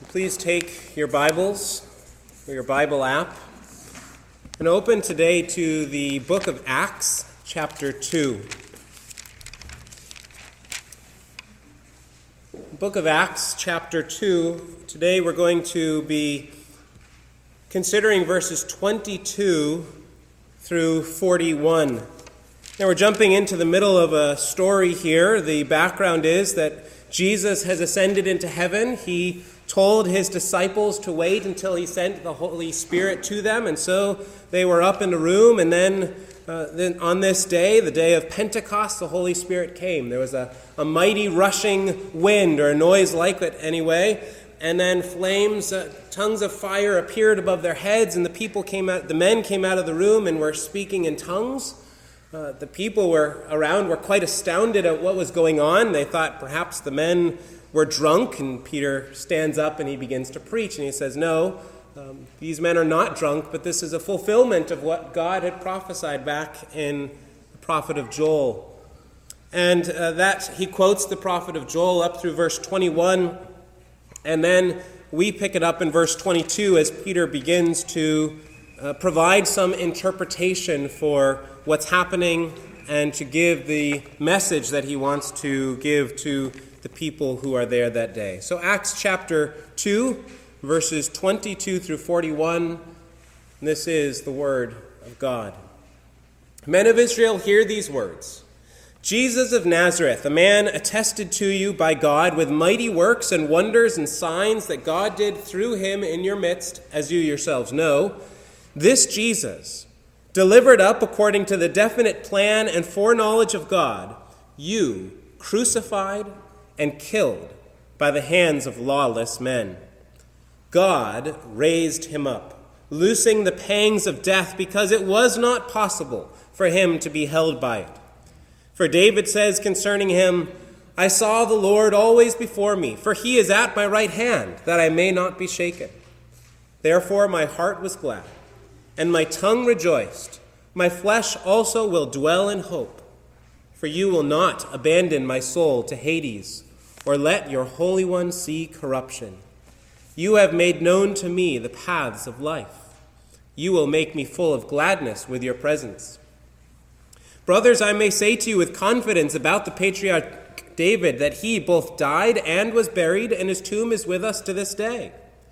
Please take your Bibles or your Bible app and open today to the book of Acts, chapter 2. Book of Acts, chapter 2. Today we're going to be considering verses 22 through 41. Now we're jumping into the middle of a story here. The background is that Jesus has ascended into heaven. He told his disciples to wait until he sent the Holy Spirit to them, and so they were up in the room, and then on this day, the day of Pentecost, the Holy Spirit came. There was a mighty rushing wind, or a noise like it anyway, and then flames, tongues of fire appeared above their heads, and the men came out of the room and were speaking in tongues. The people were quite astounded at what was going on. They thought perhaps the men were drunk, and Peter stands up and he begins to preach, and he says, no, these men are not drunk, but this is a fulfillment of what God had prophesied back in the prophet of Joel. And that he quotes the prophet of Joel up through verse 21, and then we pick it up in verse 22 as Peter begins to provide some interpretation for what's happening and to give the message that he wants to give to the people who are there that day. So Acts chapter 2, verses 22 through 41, this is the word of God. Men of Israel, hear these words. Jesus of Nazareth, a man attested to you by God with mighty works and wonders and signs that God did through him in your midst, as you yourselves know, this Jesus, delivered up according to the definite plan and foreknowledge of God, you crucified and killed by the hands of lawless men. God raised him up, loosing the pangs of death, because it was not possible for him to be held by it. For David says concerning him, I saw the Lord always before me, for he is at my right hand, that I may not be shaken. Therefore my heart was glad, and my tongue rejoiced. My flesh also will dwell in hope, for you will not abandon my soul to Hades, or let your Holy One see corruption. You have made known to me the paths of life. You will make me full of gladness with your presence. Brothers, I may say to you with confidence about the patriarch David that he both died and was buried, and his tomb is with us to this day.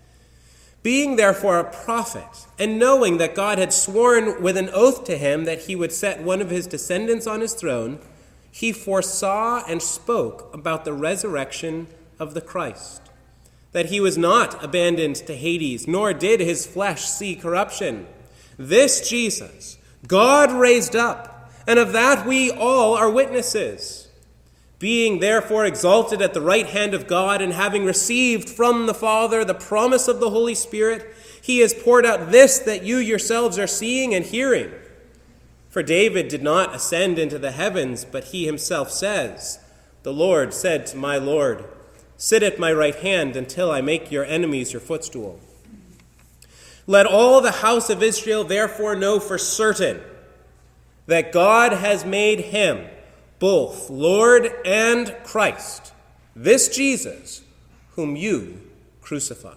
Being therefore a prophet, and knowing that God had sworn with an oath to him that he would set one of his descendants on his throne, he foresaw and spoke about the resurrection of the Christ, that he was not abandoned to Hades, nor did his flesh see corruption. This Jesus God raised up, and of that we all are witnesses. Being therefore exalted at the right hand of God, and having received from the Father the promise of the Holy Spirit, he has poured out this that you yourselves are seeing and hearing. For David did not ascend into the heavens, but he himself says, the Lord said to my Lord, sit at my right hand until I make your enemies your footstool. Let all the house of Israel therefore know for certain that God has made him both Lord and Christ, this Jesus whom you crucified.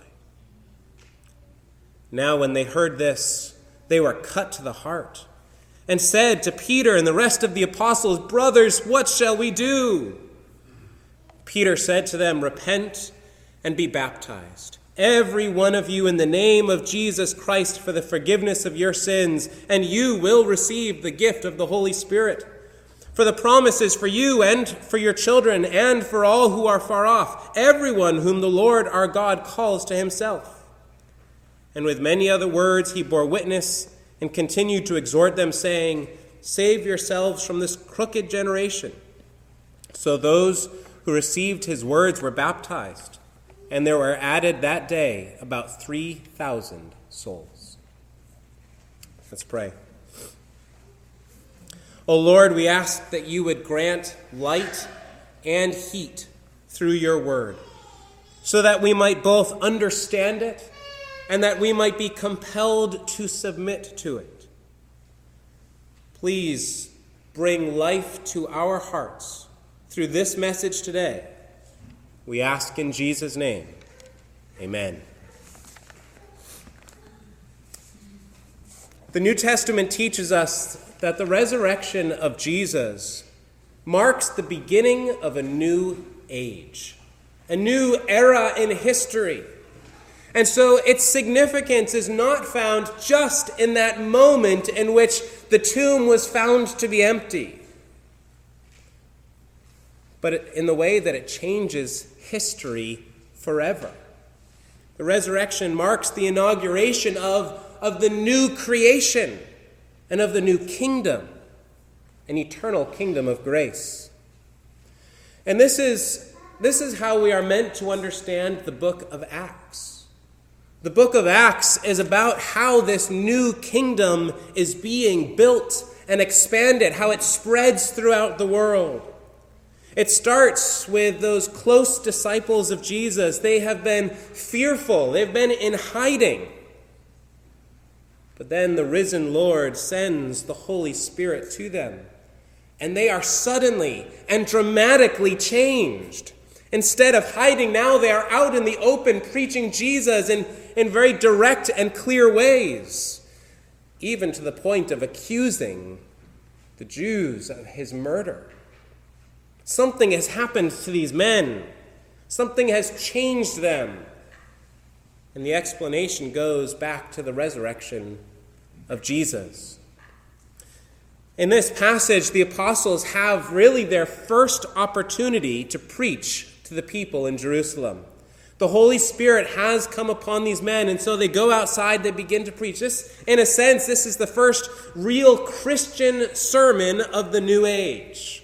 Now when they heard this, they were cut to the heart, and said to Peter and the rest of the apostles, brothers, what shall we do? Peter said to them, repent and be baptized, every one of you, in the name of Jesus Christ for the forgiveness of your sins, and you will receive the gift of the Holy Spirit. For the promise is for you and for your children and for all who are far off, everyone whom the Lord our God calls to himself. And with many other words he bore witness and continued to exhort them, saying, save yourselves from this crooked generation. So those who received his words were baptized, and there were added that day about 3,000 souls. Let's pray. O Lord, we ask that you would grant light and heat through your word, so that we might both understand it and that we might be compelled to submit to it. Please bring life to our hearts through this message today. We ask in Jesus' name. Amen. The New Testament teaches us that the resurrection of Jesus marks the beginning of a new age, a new era in history. And so its significance is not found just in that moment in which the tomb was found to be empty, but in the way that it changes history forever. The resurrection marks the inauguration of the new creation and of the new kingdom, an eternal kingdom of grace. And this is how we are meant to understand the book of Acts. The book of Acts is about how this new kingdom is being built and expanded, how it spreads throughout the world. It starts with those close disciples of Jesus. They have been fearful. They've been in hiding. But then the risen Lord sends the Holy Spirit to them, and they are suddenly and dramatically changed. Instead of hiding, now they are out in the open preaching Jesus in very direct and clear ways, even to the point of accusing the Jews of his murder. Something has happened to these men. Something has changed them. And the explanation goes back to the resurrection of Jesus. In this passage, the apostles have really their first opportunity to preach to the people in Jerusalem. The Holy Spirit has come upon these men, and so they go outside, they begin to preach. This, in a sense, this is the first real Christian sermon of the new age.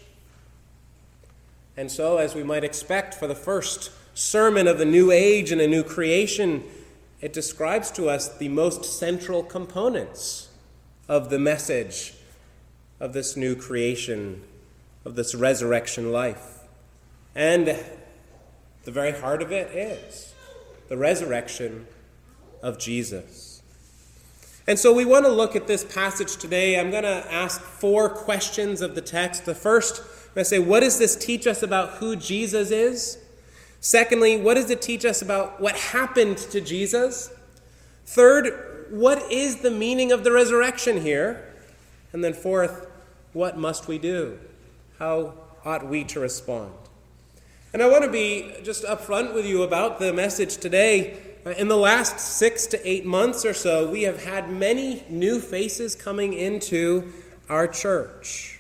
And so, as we might expect for the first sermon of the new age and a new creation, it describes to us the most central components of the message of this new creation, of this resurrection life. And the very heart of it is the resurrection of Jesus. And so we want to look at this passage today. I'm going to ask 4 questions of the text. The first, I'm going to say, what does this teach us about who Jesus is? Secondly, what does it teach us about what happened to Jesus? Third, what is the meaning of the resurrection here? And then fourth, what must we do? How ought we to respond? And I want to be just upfront with you about the message today. In the last 6 to 8 months or so, we have had many new faces coming into our church.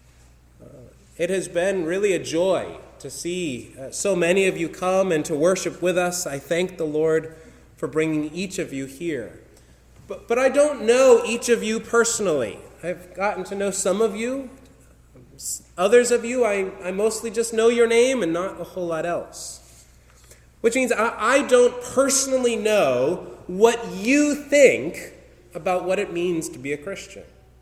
It has been really a joy to see so many of you come and to worship with us. I thank the Lord for bringing each of you here. But I don't know each of you personally. I've gotten to know some of you. Others of you, I mostly just know your name and not a whole lot else. Which means I don't personally know what you think about what it means to be a Christian.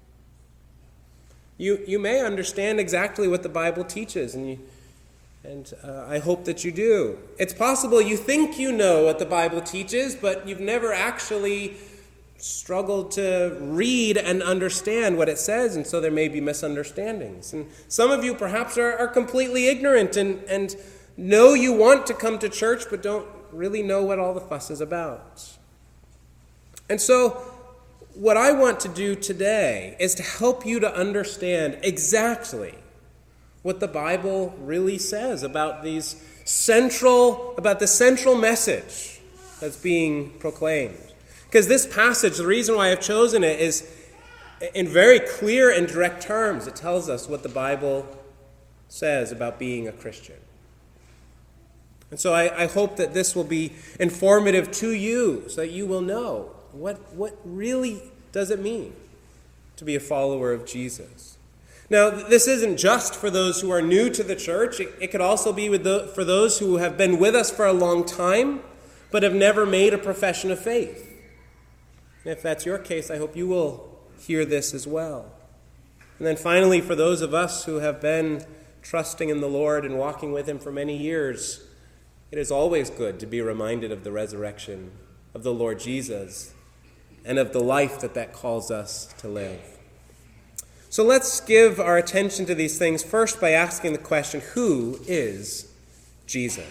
You may understand exactly what the Bible teaches, and I hope that you do. It's possible you think you know what the Bible teaches, but you've never actually struggled to read and understand what it says, and so there may be misunderstandings. And some of you perhaps are completely ignorant and know you want to come to church, but don't really know what all the fuss is about. And so what I want to do today is to help you to understand exactly what the Bible really says about the central message that's being proclaimed. Because this passage, the reason why I've chosen it is in very clear and direct terms. It tells us what the Bible says about being a Christian. And so I hope that this will be informative to you so that you will know what really does it mean to be a follower of Jesus. Now, this isn't just for those who are new to the church. It could also be for those who have been with us for a long time but have never made a profession of faith. And if that's your case, I hope you will hear this as well. And then finally, for those of us who have been trusting in the Lord and walking with Him for many years, it is always good to be reminded of the resurrection of the Lord Jesus and of the life that calls us to live. So let's give our attention to these things first by asking the question, who is Jesus?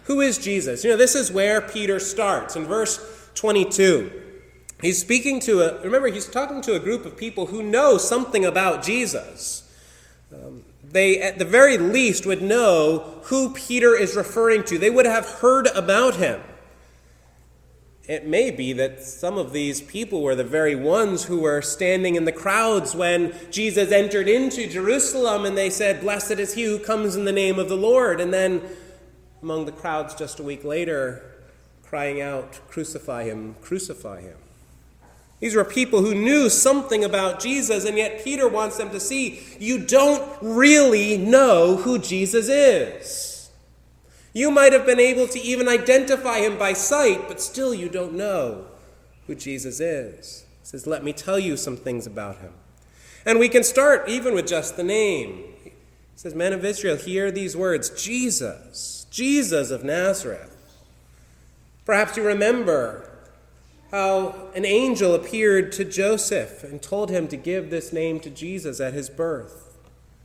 Who is Jesus? This is where Peter starts. In verse 22, he's speaking to he's talking to a group of people who know something about Jesus. They, at the very least, would know who Peter is referring to. They would have heard about him. It may be that some of these people were the very ones who were standing in the crowds when Jesus entered into Jerusalem and they said, "Blessed is he who comes in the name of the Lord." And then among the crowds just a week later, crying out, "Crucify him, crucify him." These were people who knew something about Jesus, and yet Peter wants them to see, you don't really know who Jesus is. You might have been able to even identify him by sight, but still you don't know who Jesus is. He says, let me tell you some things about him. And we can start even with just the name. He says, men of Israel, hear these words, Jesus, Jesus of Nazareth. Perhaps you remember how an angel appeared to Joseph and told him to give this name to Jesus at his birth.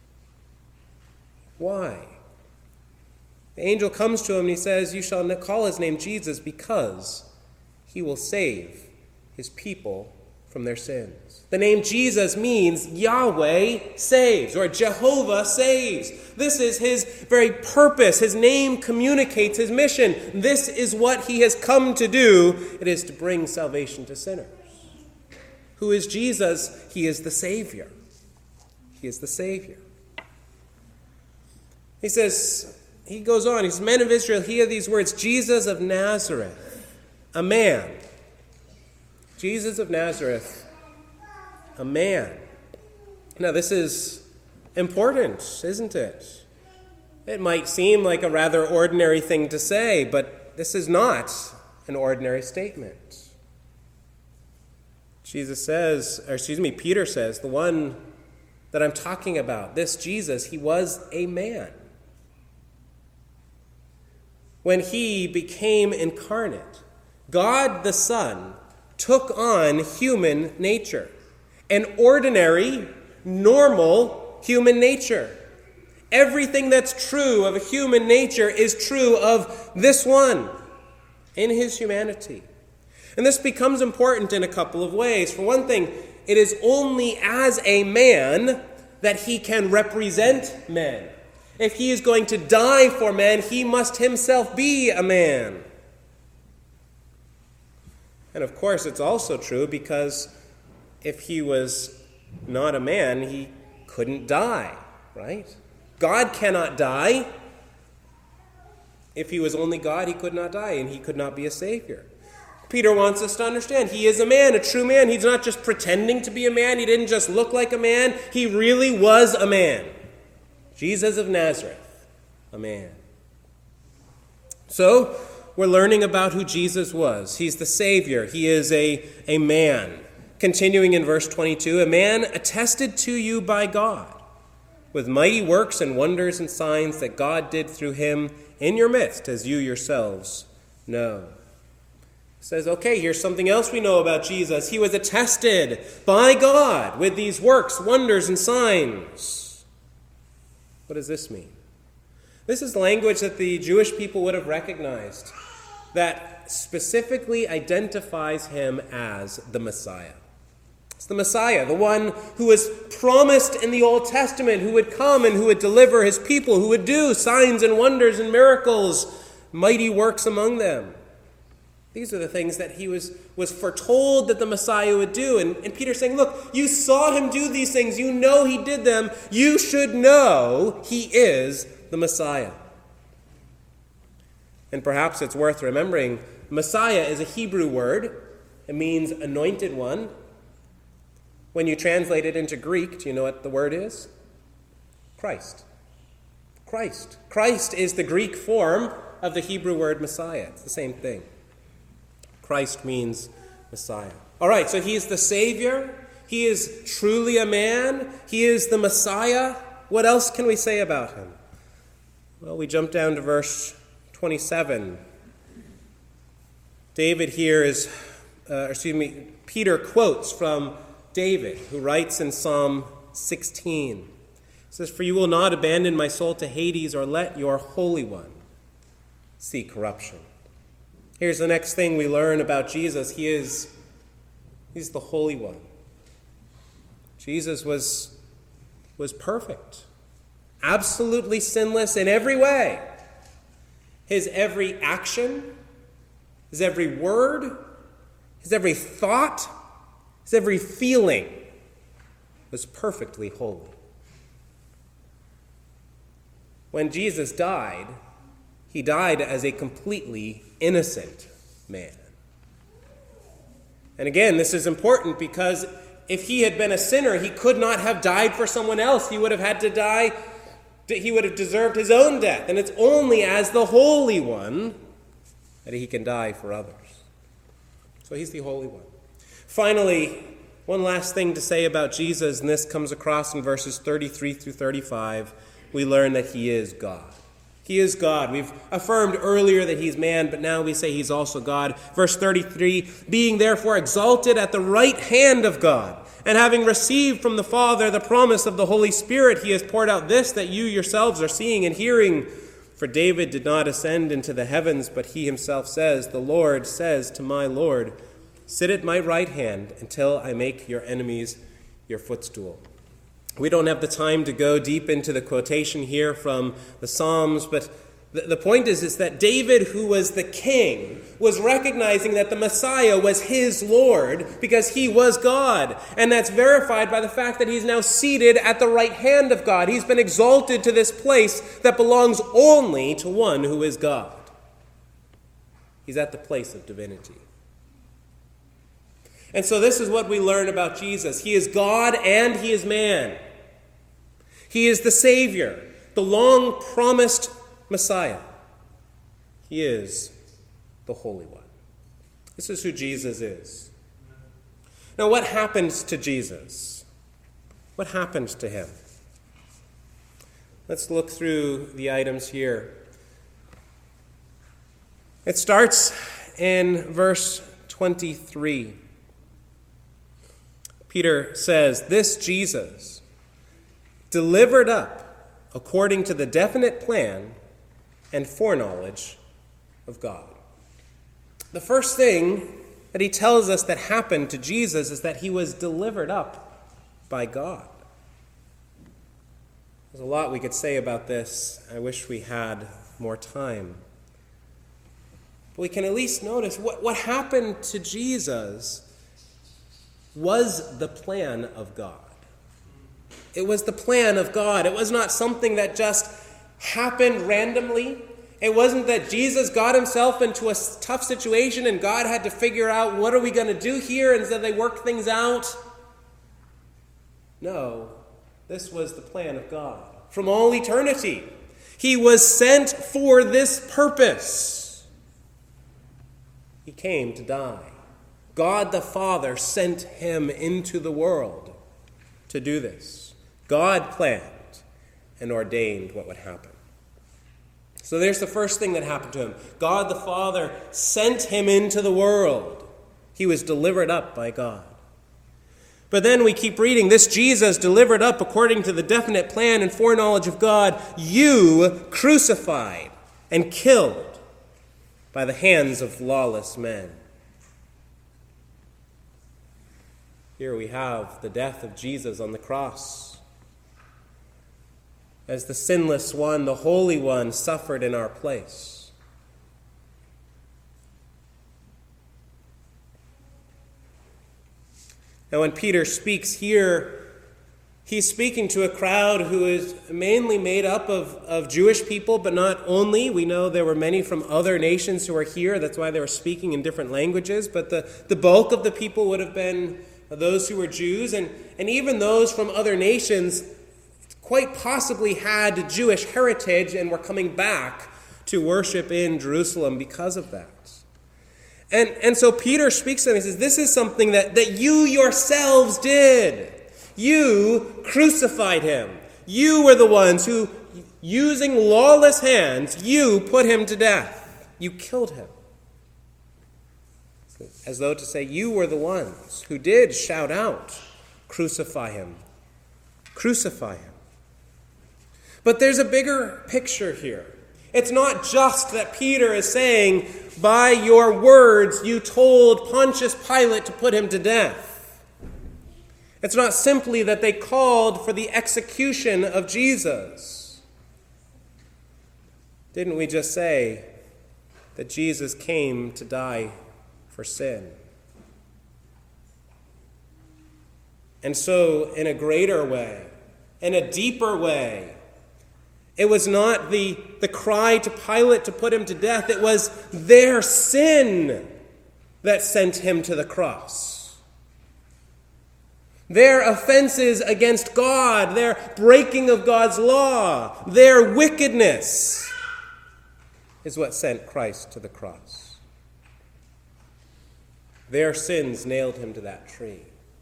Why? The angel comes to him and he says, you shall call his name Jesus because he will save his people from their sins. The name Jesus means Yahweh saves, or Jehovah saves. This is his very purpose. His name communicates his mission. This is what he has come to do. It is to bring salvation to sinners. Who is Jesus? He is the Savior. He is the Savior. He goes on, he says, men of Israel, hear these words, Jesus of Nazareth, a man. Jesus of Nazareth, a man. Now, this is important, isn't it? It might seem like a rather ordinary thing to say, but this is not an ordinary statement. Peter says, the one that I'm talking about, this Jesus, he was a man. When he became incarnate, God the Son took on human nature, an ordinary, normal human nature. Everything that's true of a human nature is true of this one in his humanity. And this becomes important in a couple of ways. For one thing, it is only as a man that he can represent men. If he is going to die for men, he must himself be a man. And of course, it's also true because if he was not a man, he couldn't die, right? God cannot die. If he was only God, he could not die, and he could not be a Savior. Peter wants us to understand he is a man, a true man. He's not just pretending to be a man. He didn't just look like a man. He really was a man. Jesus of Nazareth, a man. So, we're learning about who Jesus was. He's the Savior. He is a man. Continuing in verse 22, a man attested to you by God with mighty works and wonders and signs that God did through him in your midst, as you yourselves know. It says, okay, here's something else we know about Jesus. He was attested by God with these works, wonders, and signs. What does this mean? This is language that the Jewish people would have recognized that specifically identifies him as the Messiah. It's the Messiah, the one who was promised in the Old Testament, who would come and who would deliver his people, who would do signs and wonders and miracles, mighty works among them. These are the things that he was foretold that the Messiah would do. And Peter's saying, look, you saw him do these things. You know he did them. You should know he is the Messiah. And perhaps it's worth remembering, Messiah is a Hebrew word. It means anointed one. When you translate it into Greek, do you know what the word is? Christ. Christ. Christ is the Greek form of the Hebrew word Messiah. It's the same thing. Christ means Messiah. All right, so he is the Savior. He is truly a man. He is the Messiah. What else can we say about him? Well, we jump down to verse 27. Peter quotes from David, who writes in Psalm 16. It says, for you will not abandon my soul to Hades or let your Holy One see corruption. Here's the next thing we learn about Jesus. He's the Holy One. Jesus was perfect, absolutely sinless in every way. His every action, his every word, his every thought, his every feeling was perfectly holy. When Jesus died, he died as a completely innocent man. And again, this is important because if he had been a sinner, he could not have died for someone else. He would have had to die. He would have deserved his own death. And it's only as the Holy One that he can die for others. So he's the Holy One. Finally, one last thing to say about Jesus, and this comes across in verses 33 through 35. We learn that he is God. He is God. We've affirmed earlier that he's man, but now we say he's also God. Verse 33, being therefore exalted at the right hand of God, and having received from the Father the promise of the Holy Spirit, he has poured out this that you yourselves are seeing and hearing. For David did not ascend into the heavens, but he himself says, the Lord says to my Lord, sit at my right hand until I make your enemies your footstool. We don't have the time to go deep into the quotation here from the Psalms, but the point is that David, who was the king, was recognizing that the Messiah was his Lord because he was God. And that's verified by the fact that he's now seated at the right hand of God. He's been exalted to this place that belongs only to one who is God. He's at the place of divinity. And so this is what we learn about Jesus. He is God and he is man. He is the Savior, the long-promised Messiah. He is the Holy One. This is who Jesus is. Now, what happened to Jesus? What happened to him? Let's look through the items here. It starts in verse 23. Peter says, this Jesus, delivered up according to the definite plan and foreknowledge of God. The first thing that he tells us that happened to Jesus is that he was delivered up by God. There's a lot we could say about this. I wish we had more time. But we can at least notice what happened to Jesus was the plan of God. It was the plan of God. It was not something that just happened randomly. It wasn't that Jesus got himself into a tough situation and God had to figure out what are we going to do here, and so they worked things out. No, this was the plan of God from all eternity. He was sent for this purpose. He came to die. God the Father sent him into the world to do this. God planned and ordained what would happen. So there's the first thing that happened to him. God the Father sent him into the world. He was delivered up by God. But then we keep reading, this Jesus delivered up according to the definite plan and foreknowledge of God, you crucified and killed by the hands of lawless men. Here we have the death of Jesus on the cross. As the sinless one, the Holy One, suffered in our place. Now, when Peter speaks here, he's speaking to a crowd who is mainly made up of Jewish people, but not only. We know there were many from other nations who are here. That's why they were speaking in different languages. But the bulk of the people would have been those who were Jews, and even those from other nations quite possibly had Jewish heritage and were coming back to worship in Jerusalem because of that. And so Peter speaks to them. He says, this is something that you yourselves did. You crucified him. You were the ones who, using lawless hands, you put him to death. You killed him. As though to say, you were the ones who did shout out, crucify him. Crucify him. But there's a bigger picture here. It's not just that Peter is saying, by your words you told Pontius Pilate to put him to death. It's not simply that they called for the execution of Jesus. Didn't we just say that Jesus came to die for sin? And so, in a greater way, in a deeper way, it was not the cry to Pilate to put him to death. It was their sin that sent him to the cross. Their offenses against God, their breaking of God's law, their wickedness is what sent Christ to the cross. Their sins nailed him to that tree.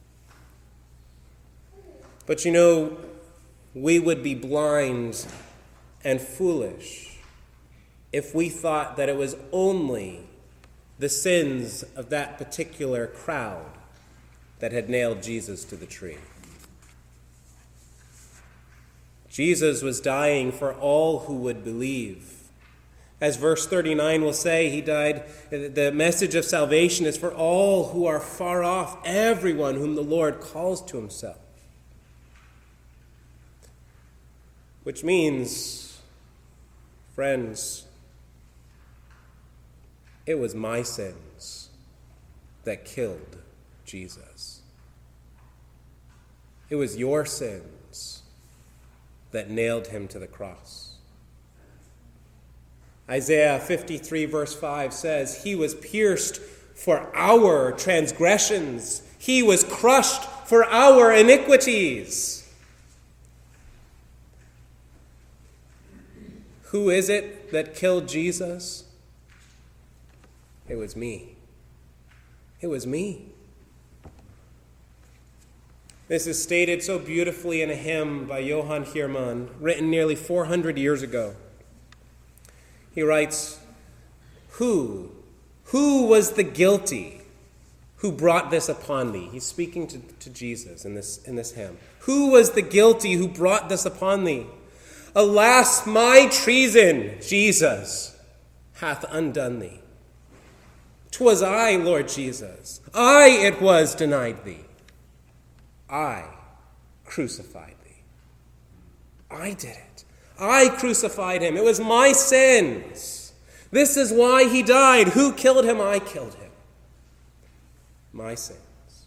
But you know, we would be blind and foolish if we thought that it was only the sins of that particular crowd that had nailed Jesus to the tree. Jesus was dying for all who would believe. As verse 39 will say, he died. The message of salvation is for all who are far off, everyone whom the Lord calls to himself. Which means, friends, it was my sins that killed Jesus. It was your sins that nailed him to the cross. Isaiah 53 verse 5 says, he was pierced for our transgressions. He was crushed for our iniquities. Who is it that killed Jesus? It was me. It was me. This is stated so beautifully in a hymn by Johann Hiermann, written nearly 400 years ago. He writes, Who was the guilty who brought this upon thee? He's speaking to Jesus in this hymn. Who was the guilty who brought this upon thee? Alas, my treason, Jesus, hath undone thee. 'Twas I, Lord Jesus, I it was denied thee. I crucified thee. I did it. I crucified him. It was my sins. This is why he died. Who killed him? I killed him. My sins.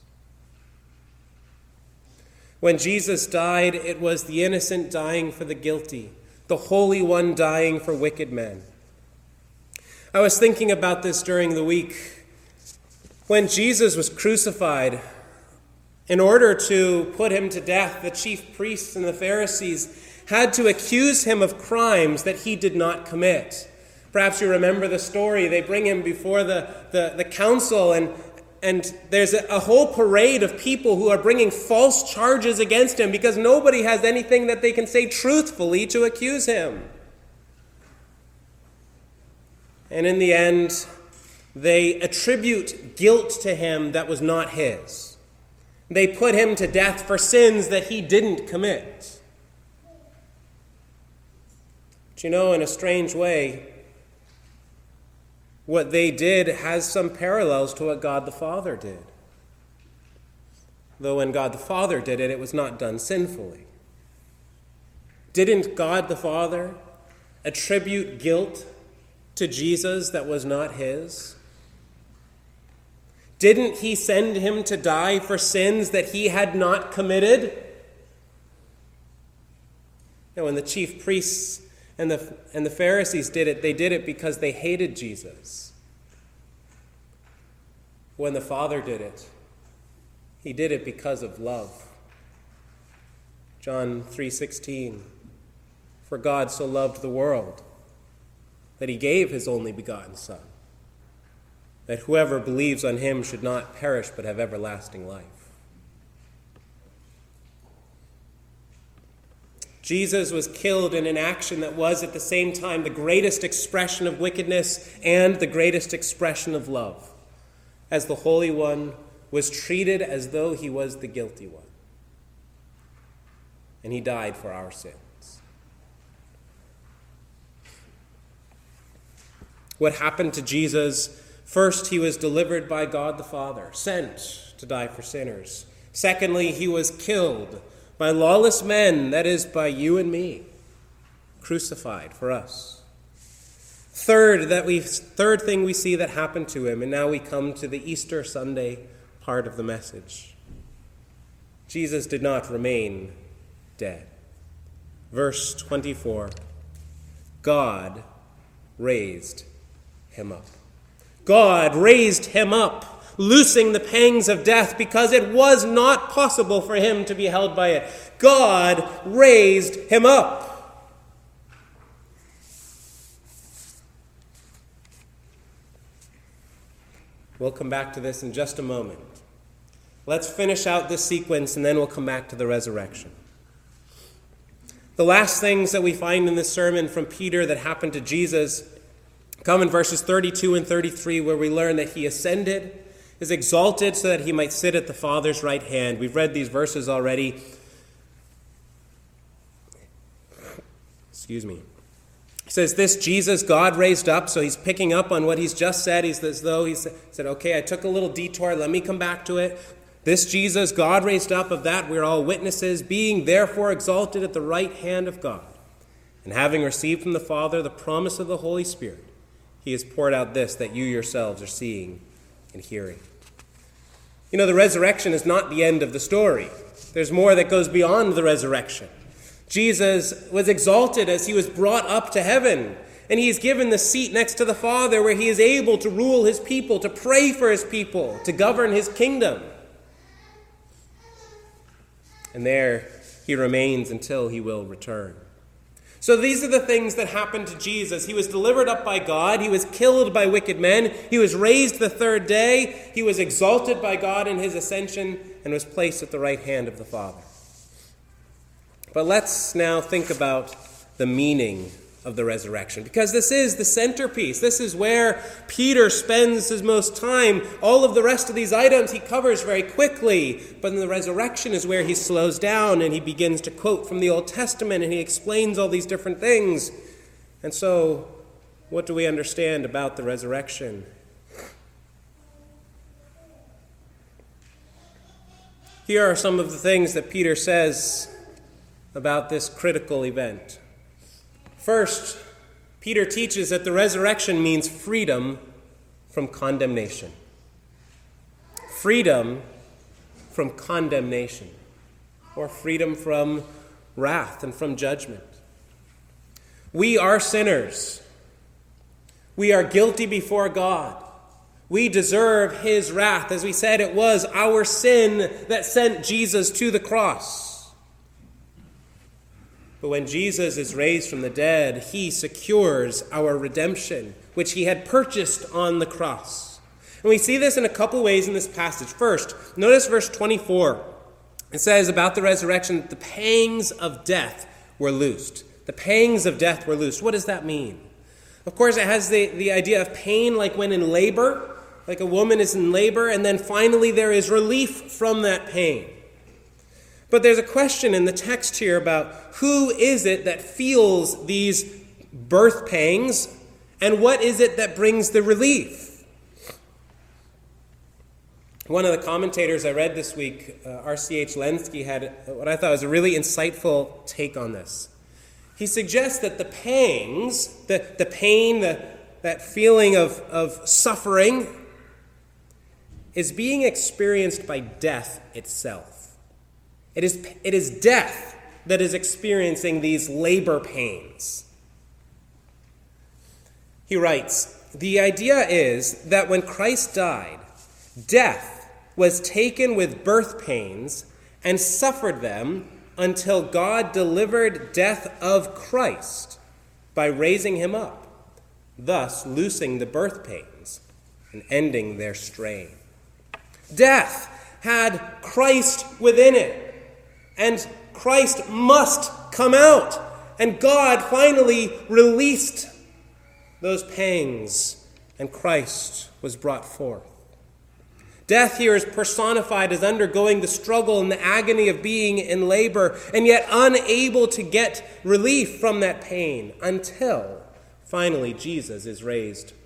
When Jesus died, it was the innocent dying for the guilty, the Holy One dying for wicked men. I was thinking about this during the week. When Jesus was crucified, in order to put him to death, the chief priests and the Pharisees had to accuse him of crimes that he did not commit. Perhaps you remember the story. They bring him before the council, and there's a whole parade of people who are bringing false charges against him because nobody has anything that they can say truthfully to accuse him. And in the end, they attribute guilt to him that was not his. They put him to death for sins that he didn't commit. But you know, in a strange way, what they did has some parallels to what God the Father did. Though when God the Father did it, it was not done sinfully. Didn't God the Father attribute guilt to Jesus that was not his? Didn't he send him to die for sins that he had not committed? And when the chief priests and the Pharisees did it, they did it because they hated Jesus. When the Father did it, he did it because of love. John 3:16, for God so loved the world that he gave his only begotten Son, that whoever believes on him should not perish but have everlasting life. Jesus was killed in an action that was at the same time the greatest expression of wickedness and the greatest expression of love, as the Holy One was treated as though he was the guilty one. And he died for our sins. What happened to Jesus? First, he was delivered by God the Father, sent to die for sinners. Secondly, he was killed by lawless men, that is, by you and me, crucified for us. Third thing we see that happened to him, and now we come to the Easter Sunday part of the message. Jesus did not remain dead. Verse 24, God raised him up. God raised him up, loosing the pangs of death because it was not possible for him to be held by it. God raised him up. We'll come back to this in just a moment. Let's finish out this sequence and then we'll come back to the resurrection. The last things that we find in this sermon from Peter that happened to Jesus come in verses 32 and 33, where we learn that he ascended, is exalted so that he might sit at the Father's right hand. We've read these verses already. He says, this Jesus God raised up, so he's picking up on what he's just said. He's as though he said, okay, I took a little detour, let me come back to it. This Jesus God raised up, of that we're all witnesses, being therefore exalted at the right hand of God. And having received from the Father the promise of the Holy Spirit, he has poured out this that you yourselves are seeing and hearing. You know, the resurrection is not the end of the story. There's more that goes beyond the resurrection. Jesus was exalted as he was brought up to heaven, and he is given the seat next to the Father where he is able to rule his people, to pray for his people, to govern his kingdom. And there he remains until he will return. So these are the things that happened to Jesus. He was delivered up by God. He was killed by wicked men. He was raised the third day. He was exalted by God in his ascension and was placed at the right hand of the Father. But let's now think about the meaning of the resurrection, because this is the centerpiece. This is where Peter spends his most time. All of the rest of these items he covers very quickly, but in the resurrection is where he slows down and he begins to quote from the Old Testament and he explains all these different things. And so, what do we understand about the resurrection? Here are some of the things that Peter says about this critical event. First, Peter teaches that the resurrection means freedom from condemnation. Freedom from condemnation, or freedom from wrath and from judgment. We are sinners. We are guilty before God. We deserve his wrath. As we said, it was our sin that sent Jesus to the cross. But when Jesus is raised from the dead, he secures our redemption, which he had purchased on the cross. And we see this in a couple ways in this passage. First, notice verse 24. It says about the resurrection, the pangs of death were loosed. The pangs of death were loosed. What does that mean? Of course, it has the idea of pain, like when in labor, like a woman is in labor, and then finally there is relief from that pain. But there's a question in the text here about who is it that feels these birth pangs, and what is it that brings the relief? One of the commentators I read this week, R.C.H. Lenski, had what I thought was a really insightful take on this. He suggests that the pangs, the pain, that feeling of suffering, is being experienced by death itself. It is death that is experiencing these labor pains. He writes, the idea is that when Christ died, death was taken with birth pains and suffered them until God delivered death of Christ by raising him up, thus loosing the birth pains and ending their strain. Death had Christ within it. And Christ must come out. And God finally released those pangs, and Christ was brought forth. Death here is personified as undergoing the struggle and the agony of being in labor, and yet unable to get relief from that pain until finally Jesus is raised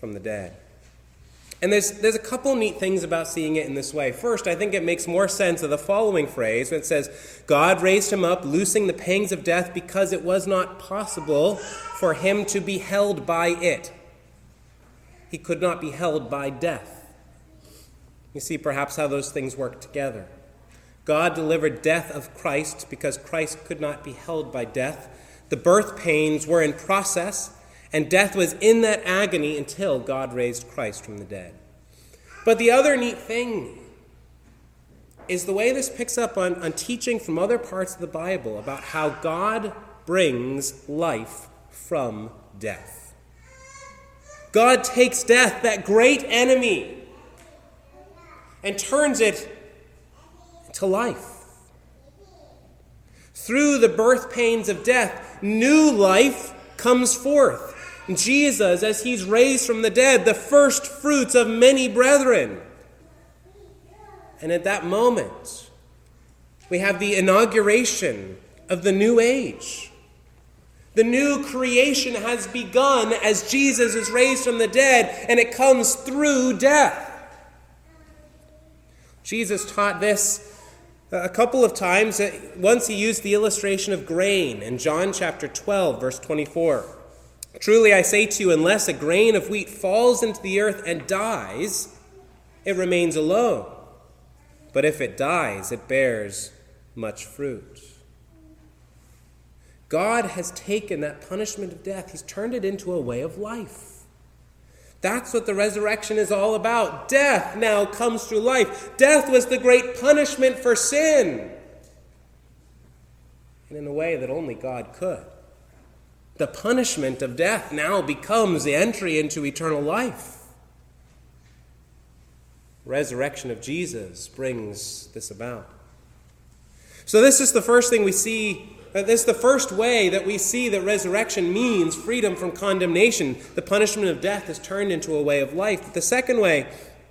from the dead. And there's a couple neat things about seeing it in this way. First, I think it makes more sense of the following phrase when it says, God raised him up, loosing the pangs of death, because it was not possible for him to be held by it. He could not be held by death. You see perhaps how those things work together. God delivered death of Christ because Christ could not be held by death. The birth pains were in process, and death was in that agony until God raised Christ from the dead. But the other neat thing is the way this picks up on teaching from other parts of the Bible about how God brings life from death. God takes death, that great enemy, and turns it to life. Through the birth pains of death, new life comes forth. Jesus, as he's raised from the dead, the first fruits of many brethren. And at that moment, we have the inauguration of the new age. The new creation has begun as Jesus is raised from the dead, and it comes through death. Jesus taught this a couple of times. Once he used the illustration of grain in John chapter 12, verse 24. Truly I say to you, unless a grain of wheat falls into the earth and dies, it remains alone. But if it dies, it bears much fruit. God has taken that punishment of death. He's turned it into a way of life. That's what the resurrection is all about. Death now comes through life. Death was the great punishment for sin. And in a way that only God could. The punishment of death now becomes the entry into eternal life. Resurrection of Jesus brings this about. So this is the first thing we see. This is the first way that we see that resurrection means freedom from condemnation. The punishment of death is turned into a way of life. But the second way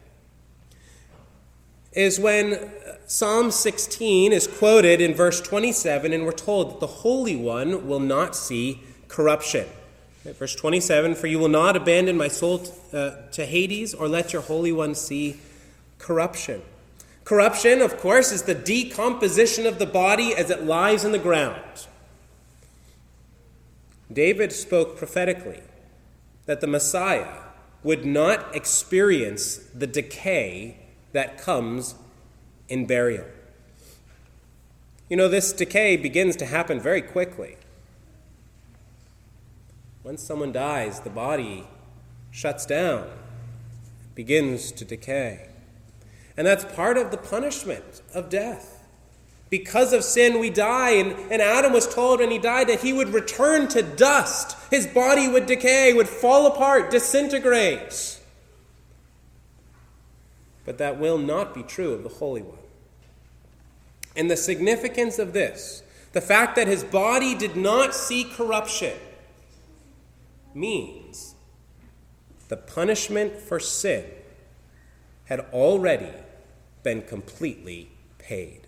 is when Psalm 16 is quoted in verse 27, and we're told that the Holy One will not see corruption. Verse 27, for you will not abandon my soul to Hades, or let your Holy One see corruption. Corruption, of course, is the decomposition of the body as it lies in the ground. David spoke prophetically that the Messiah would not experience the decay that comes in burial. You know, this decay begins to happen very quickly. Once someone dies, the body shuts down, begins to decay. And that's part of the punishment of death. Because of sin, we die. And Adam was told when he died that he would return to dust. His body would decay, would fall apart, disintegrate. But that will not be true of the Holy One. And the significance of this, the fact that his body did not see corruption, means the punishment for sin had already been completely paid.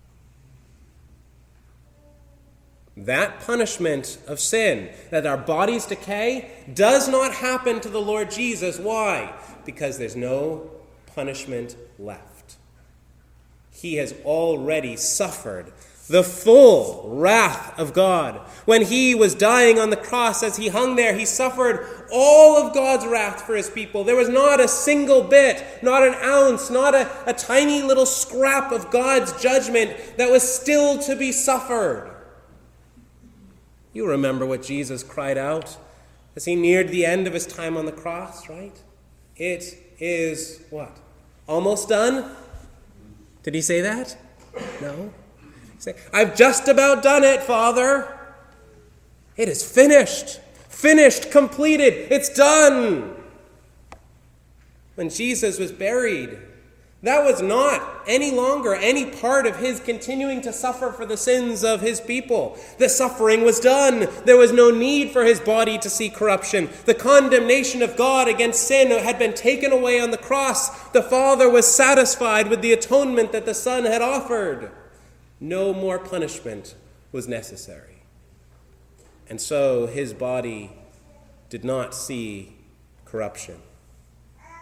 That punishment of sin, that our bodies decay, does not happen to the Lord Jesus. Why? Because there's no punishment left. He has already suffered the full wrath of God. When he was dying on the cross, as he hung there, he suffered all of God's wrath for his people. There was not a single bit, not an ounce, not a tiny little scrap of God's judgment that was still to be suffered. You remember what Jesus cried out as he neared the end of his time on the cross, right? It is what? Almost done? Did he say that? No. Say, I've just about done it, Father. It is finished. Finished, completed. It's done. When Jesus was buried, that was not any longer any part of his continuing to suffer for the sins of his people. The suffering was done. There was no need for his body to see corruption. The condemnation of God against sin had been taken away on the cross. The Father was satisfied with the atonement that the Son had offered. No more punishment was necessary. And so his body did not see corruption.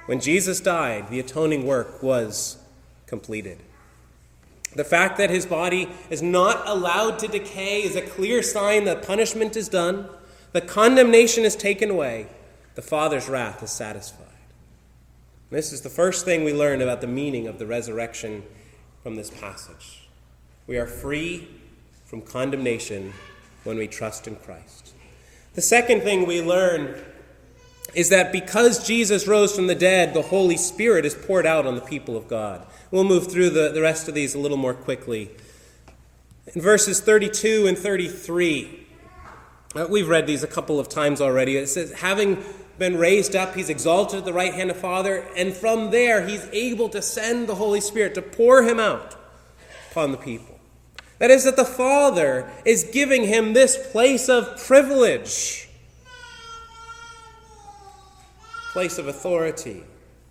When Jesus died, the atoning work was completed. The fact that his body is not allowed to decay is a clear sign that punishment is done, the condemnation is taken away, the Father's wrath is satisfied. This is the first thing we learn about the meaning of the resurrection from this passage. We are free from condemnation when we trust in Christ. The second thing we learn is that because Jesus rose from the dead, the Holy Spirit is poured out on the people of God. We'll move through the rest of these a little more quickly. In verses 32 and 33, we've read these a couple of times already. It says, having been raised up, he's exalted at the right hand of Father, and from there he's able to send the Holy Spirit to pour him out upon the people. That is, that the Father is giving him this place of privilege, place of authority.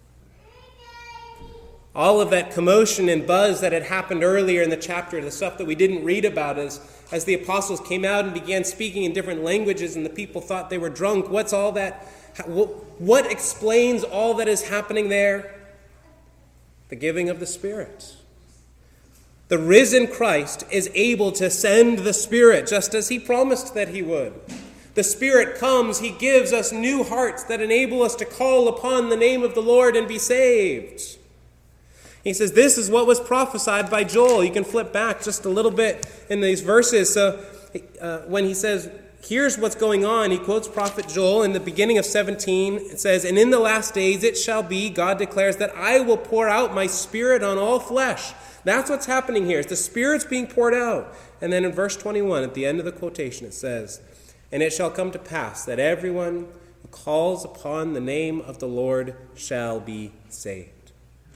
All of that commotion and buzz that had happened earlier in the chapter, the stuff that we didn't read about as the apostles came out and began speaking in different languages and the people thought they were drunk. What's all that? What explains all that is happening there? The giving of the Spirit. The risen Christ is able to send the Spirit just as he promised that he would. The Spirit comes, he gives us new hearts that enable us to call upon the name of the Lord and be saved. He says this is what was prophesied by Joel. You can flip back just a little bit in these verses. So when he says, here's what's going on, he quotes prophet Joel in the beginning of 17. It says, and in the last days it shall be, God declares, that I will pour out my Spirit on all flesh. That's what's happening here. It's the Spirit's being poured out. And then in verse 21, at the end of the quotation, it says, and it shall come to pass that everyone who calls upon the name of the Lord shall be saved.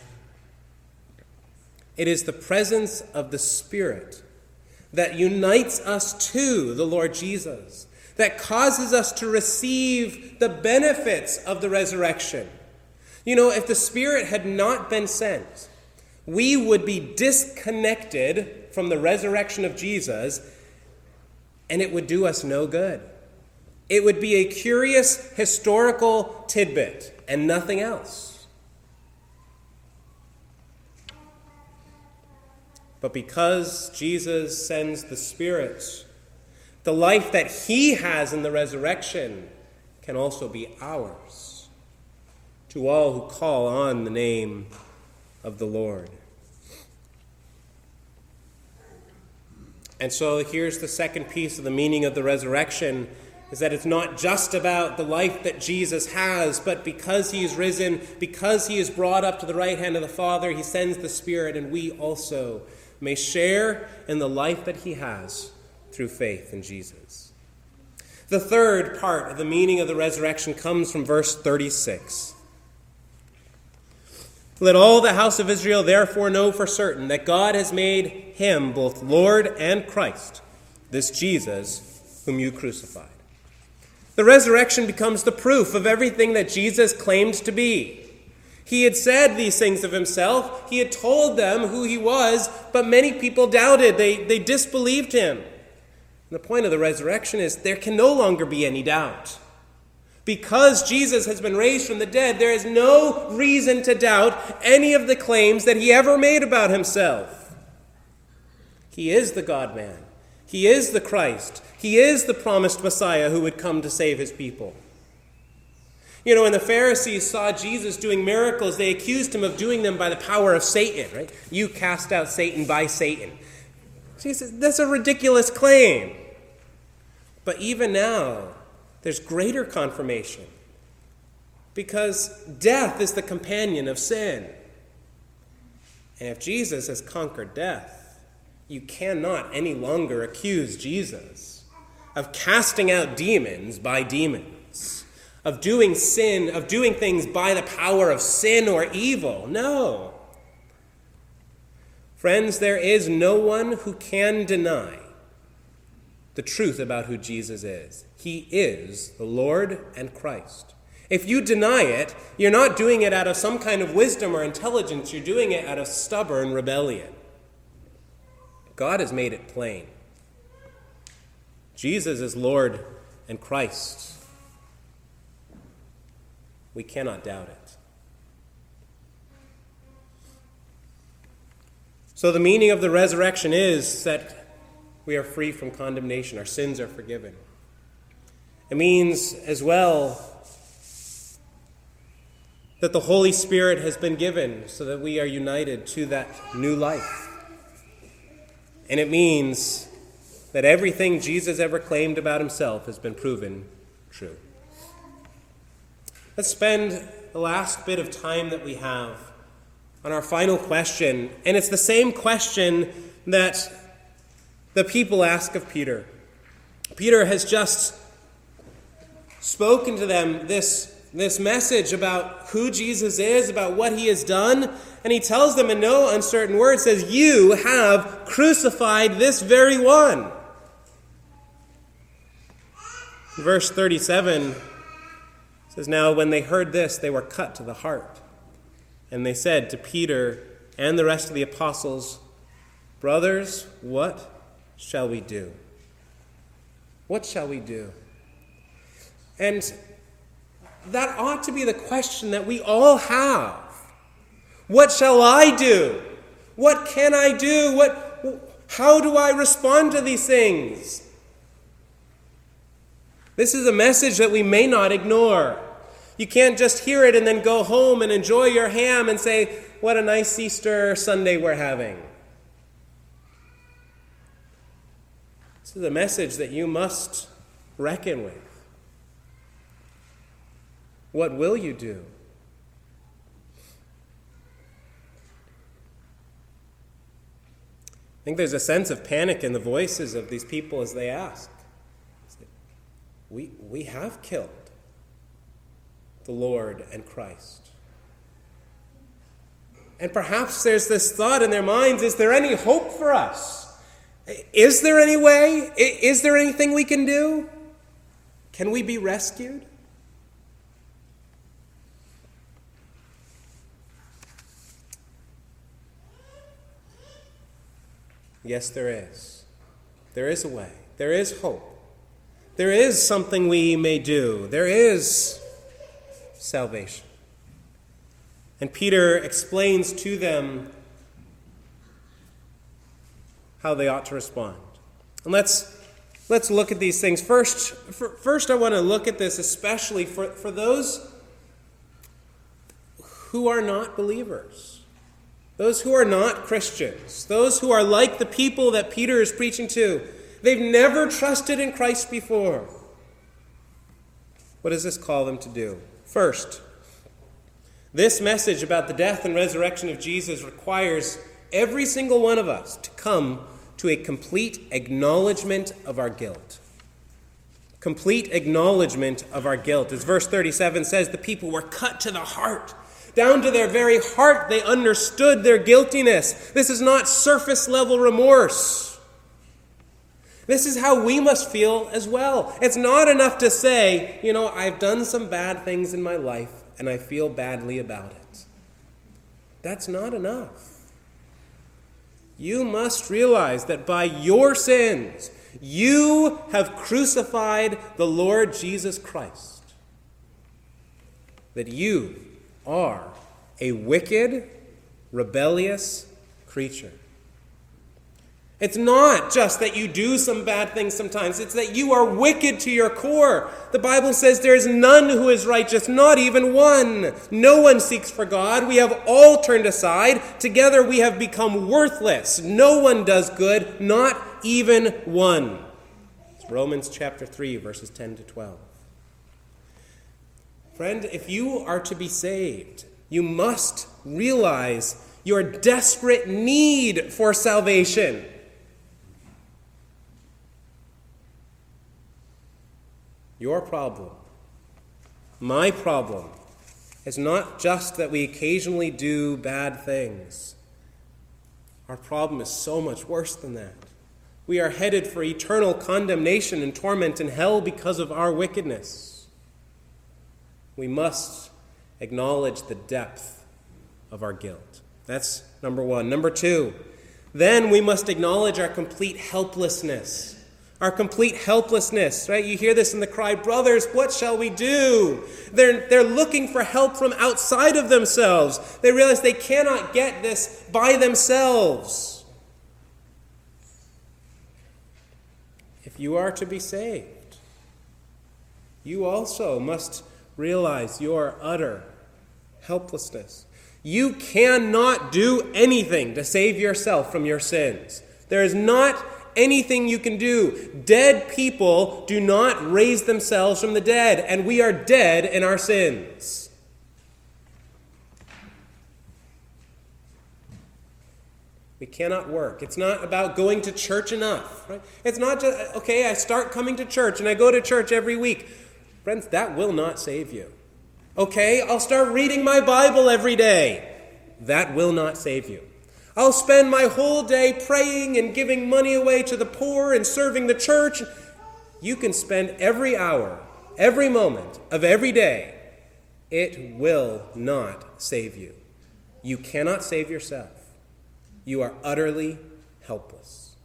It is the presence of the Spirit that unites us to the Lord Jesus, that causes us to receive the benefits of the resurrection. You know, if the Spirit had not been sent, we would be disconnected from the resurrection of Jesus, and it would do us no good. It would be a curious historical tidbit and nothing else. But because Jesus sends the Spirit, the life that he has in the resurrection can also be ours to all who call on the name of the Lord. And so here's the second piece of the meaning of the resurrection, is that it's not just about the life that Jesus has, but because he is risen, because he is brought up to the right hand of the Father, he sends the Spirit, and we also may share in the life that he has through faith in Jesus. The third part of the meaning of the resurrection comes from verse 36. Let all the house of Israel therefore know for certain that God has made him both Lord and Christ, this Jesus whom you crucified. The resurrection becomes the proof of everything that Jesus claimed to be. He had said these things of himself. He had told them who he was, but many people doubted. They disbelieved him. And the point of the resurrection is there can no longer be any doubt. Because Jesus has been raised from the dead, there is no reason to doubt any of the claims that he ever made about himself. He is the God-man. He is the Christ. He is the promised Messiah who would come to save his people. You know, when the Pharisees saw Jesus doing miracles, they accused him of doing them by the power of Satan, right? You cast out Satan by Satan. Jesus, that's a ridiculous claim. But even now, there's greater confirmation, because death is the companion of sin. And if Jesus has conquered death, you cannot any longer accuse Jesus of casting out demons by demons, of doing sin, of doing things by the power of sin or evil. No. Friends, there is no one who can deny the truth about who Jesus is. He is the Lord and Christ. If you deny it, you're not doing it out of some kind of wisdom or intelligence. You're doing it out of stubborn rebellion. God has made it plain. Jesus is Lord and Christ. We cannot doubt it. So the meaning of the resurrection is that we are free from condemnation. Our sins are forgiven. It means as well that the Holy Spirit has been given so that we are united to that new life. And it means that everything Jesus ever claimed about himself has been proven true. Let's spend the last bit of time that we have on our final question. And it's the same question that the people ask of Peter. Peter has just spoken to them this message about who Jesus is, about what he has done, and he tells them in no uncertain words, says, you have crucified this very one. Verse 37 says, now when they heard this, they were cut to the heart, and they said to Peter and the rest of the apostles, brothers, what shall we do? What shall we do? And that ought to be the question that we all have. What shall I do? What can I do? How do I respond to these things? This is a message that we may not ignore. You can't just hear it and then go home and enjoy your ham and say, what a nice Easter Sunday we're having. This is a message that you must reckon with. What will you do? I think there's a sense of panic in the voices of these people as they ask. We have killed the Lord and Christ. And perhaps there's this thought in their minds, is there any hope for us? Is there any way? Is there anything we can do? Can we be rescued? Yes, there is. There is a way. There is hope. There is something we may do. There is salvation. And Peter explains to them how they ought to respond. And let's look at these things. First, I want to look at this especially for those who are not believers. Those who are not Christians, those who are like the people that Peter is preaching to. They've never trusted in Christ before. What does this call them to do? First, this message about the death and resurrection of Jesus requires every single one of us to come to a complete acknowledgement of our guilt. Complete acknowledgement of our guilt. As verse 37 says, the people were cut to the heart. Down to their very heart, they understood their guiltiness. This is not surface level remorse. This is how we must feel as well. It's not enough to say, I've done some bad things in my life and I feel badly about it. That's not enough. You must realize that by your sins, you have crucified the Lord Jesus Christ. That you are a wicked, rebellious creature. It's not just that you do some bad things sometimes. It's that you are wicked to your core. The Bible says there is none who is righteous, not even one. No one seeks for God. We have all turned aside. Together we have become worthless. No one does good, not even one. It's Romans chapter 3, verses 10 to 12. Friend, if you are to be saved, you must realize your desperate need for salvation. Your problem, my problem, is not just that we occasionally do bad things. Our problem is so much worse than that. We are headed for eternal condemnation and torment in hell because of our wickedness. We must acknowledge the depth of our guilt. That's number one. Number two, then we must acknowledge our complete helplessness. our complete helplessness, right? You hear this in the cry, brothers, what shall we do? They're looking for help from outside of themselves. They realize they cannot get this by themselves. If you are to be saved, you also must realize your utter helplessness. You cannot do anything to save yourself from your sins. There is not anything you can do. Dead people do not raise themselves from the dead, and we are dead in our sins. We cannot work. It's not about going to church enough. Right? It's not just, okay, I start coming to church and I go to church every week. Friends, that will not save you. Okay, I'll start reading my Bible every day. That will not save you. I'll spend my whole day praying and giving money away to the poor and serving the church. You can spend every hour, every moment of every day. It will not save you. You cannot save yourself. You are utterly helpless.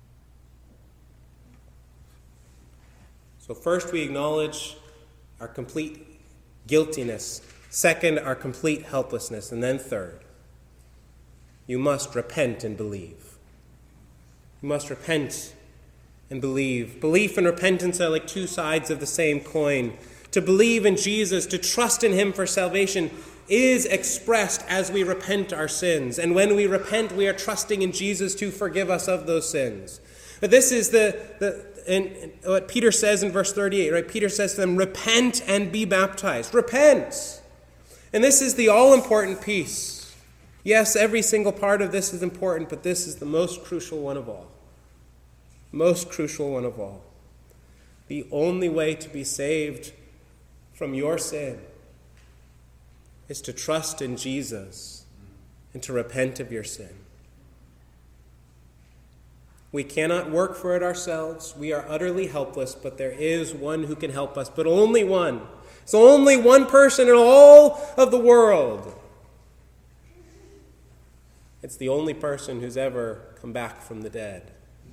So first we acknowledge our complete guiltiness. Second, our complete helplessness. And then third, you must repent and believe. You must repent and believe. Belief and repentance are like two sides of the same coin. To believe in Jesus, to trust in him for salvation, is expressed as we repent our sins. And when we repent, we are trusting in Jesus to forgive us of those sins. But this is what Peter says in verse 38, right? Peter says to them, repent and be baptized. Repent! And this is the all-important piece. Yes, every single part of this is important, but this is the most crucial one of all. Most crucial one of all. The only way to be saved from your sin is to trust in Jesus and to repent of your sin. We cannot work for it ourselves. We are utterly helpless, but there is one who can help us, but only one. It's only one person in all of the world. It's the only person who's ever come back from the dead.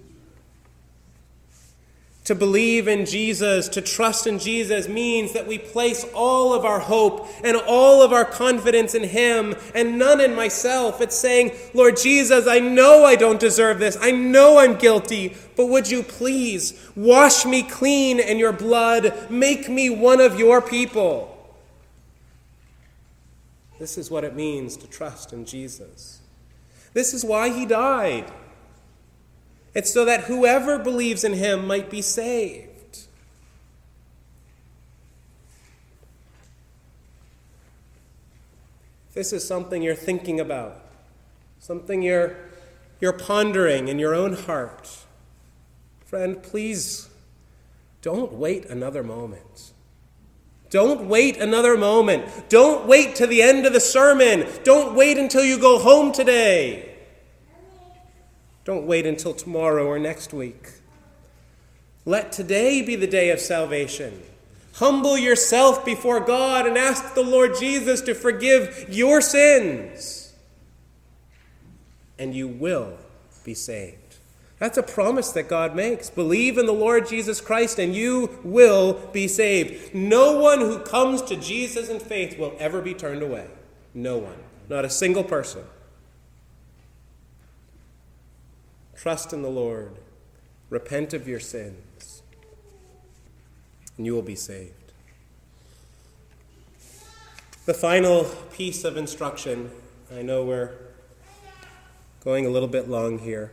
To believe in Jesus, to trust in Jesus, means that we place all of our hope and all of our confidence in him and none in myself. It's saying, Lord Jesus, I know I don't deserve this. I know I'm guilty, but would you please wash me clean in your blood? Make me one of your people. This is what it means to trust in Jesus. This is why he died. It's so that whoever believes in him might be saved. This is something you're thinking about, something you're pondering in your own heart. Friend, please don't wait another moment. Don't wait another moment. Don't wait to the end of the sermon. Don't wait until you go home today. Don't wait until tomorrow or next week. Let today be the day of salvation. Humble yourself before God and ask the Lord Jesus to forgive your sins. And you will be saved. That's a promise that God makes. Believe in the Lord Jesus Christ and you will be saved. No one who comes to Jesus in faith will ever be turned away. No one. Not a single person. Trust in the Lord. Repent of your sins. And you will be saved. The final piece of instruction, I know we're going a little bit long here.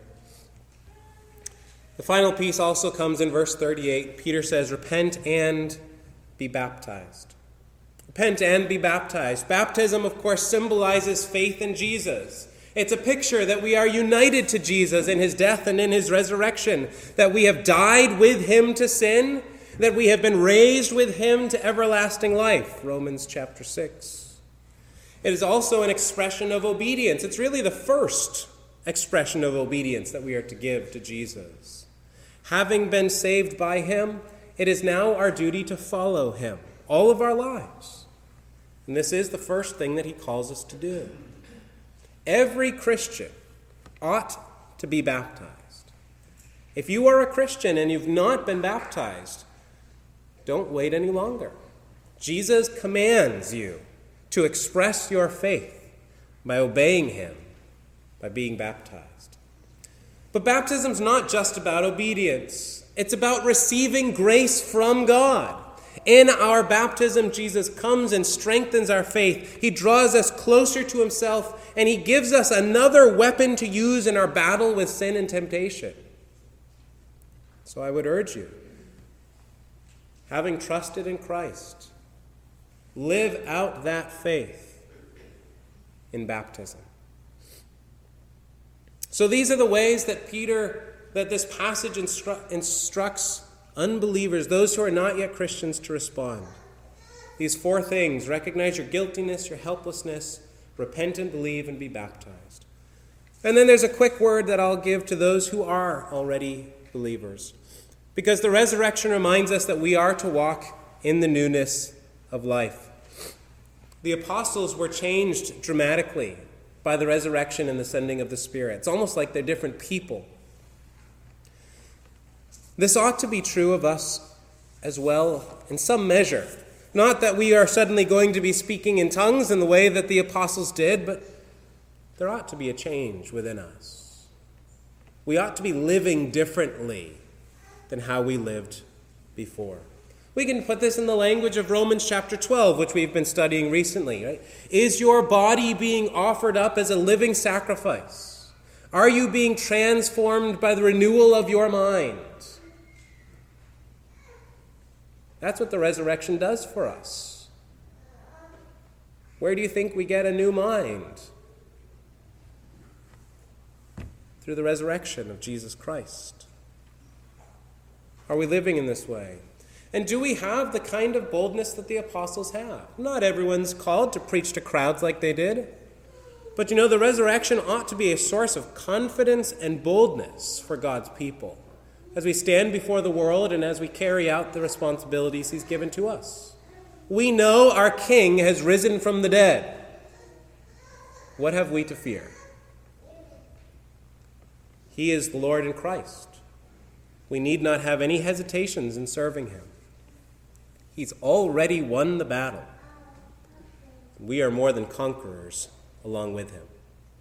The final piece also comes in verse 38. Peter says, repent and be baptized. Repent and be baptized. Baptism, of course, symbolizes faith in Jesus. It's a picture that we are united to Jesus in his death and in his resurrection, that we have died with him to sin, that we have been raised with him to everlasting life, Romans chapter 6. It is also an expression of obedience. It's really the first expression of obedience that we are to give to Jesus. Having been saved by him, it is now our duty to follow him all of our lives. And this is the first thing that he calls us to do. Every Christian ought to be baptized. If you are a Christian and you've not been baptized, don't wait any longer. Jesus commands you to express your faith by obeying him, by being baptized. But baptism's not just about obedience. It's about receiving grace from God. In our baptism, Jesus comes and strengthens our faith. He draws us closer to himself, and he gives us another weapon to use in our battle with sin and temptation. So I would urge you, having trusted in Christ, live out that faith in baptism. So these are the ways that this passage instructs unbelievers, those who are not yet Christians, to respond. These 4 things: recognize your guiltiness, your helplessness, repent and believe, and be baptized. And then there's a quick word that I'll give to those who are already believers, because the resurrection reminds us that we are to walk in the newness of life. The apostles were changed dramatically by the resurrection and the sending of the Spirit. It's almost like they're different people. This ought to be true of us as well in some measure. Not that we are suddenly going to be speaking in tongues in the way that the apostles did, but there ought to be a change within us. We ought to be living differently than how we lived before. We can put this in the language of Romans chapter 12, which we've been studying recently. Right? Is your body being offered up as a living sacrifice? Are you being transformed by the renewal of your mind? That's what the resurrection does for us. Where do you think we get a new mind? Through the resurrection of Jesus Christ. Are we living in this way? And do we have the kind of boldness that the apostles have? Not everyone's called to preach to crowds like they did. But the resurrection ought to be a source of confidence and boldness for God's people as we stand before the world and as we carry out the responsibilities he's given to us. We know our King has risen from the dead. What have we to fear? He is the Lord in Christ. We need not have any hesitations in serving him. He's already won the battle. We are more than conquerors along with him.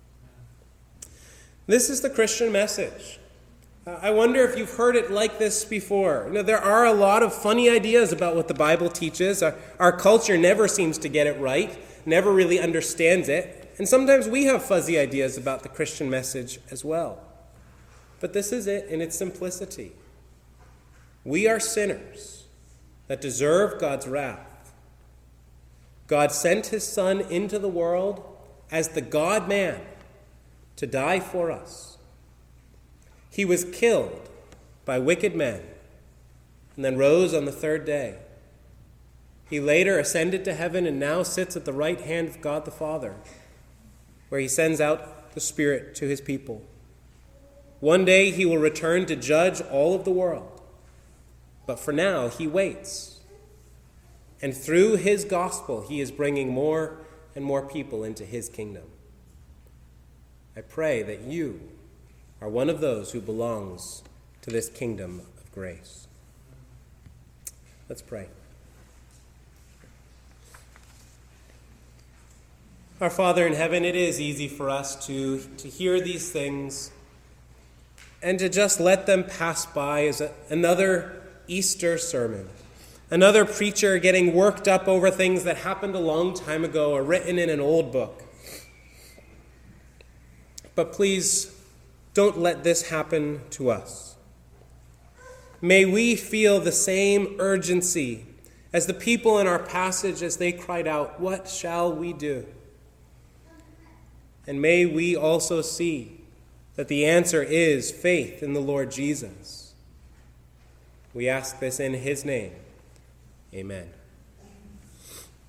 This is the Christian message. I wonder if you've heard it like this before. There are a lot of funny ideas about what the Bible teaches. Our culture never seems to get it right, never really understands it. And sometimes we have fuzzy ideas about the Christian message as well. But this is it in its simplicity. We are sinners that deserve God's wrath. God sent his Son into the world as the God-man to die for us. He was killed by wicked men and then rose on the 3rd day. He later ascended to heaven and now sits at the right hand of God the Father, where he sends out the Spirit to his people. One day he will return to judge all of the world. But for now, he waits. And through his gospel, he is bringing more and more people into his kingdom. I pray that you are one of those who belongs to this kingdom of grace. Let's pray. Our Father in heaven, it is easy for us to hear these things and to just let them pass by as another Easter sermon. Another preacher getting worked up over things that happened a long time ago or written in an old book. But please, don't let this happen to us. May we feel the same urgency as the people in our passage as they cried out, "What shall we do?" And may we also see that the answer is faith in the Lord Jesus. We ask this in his name. Amen.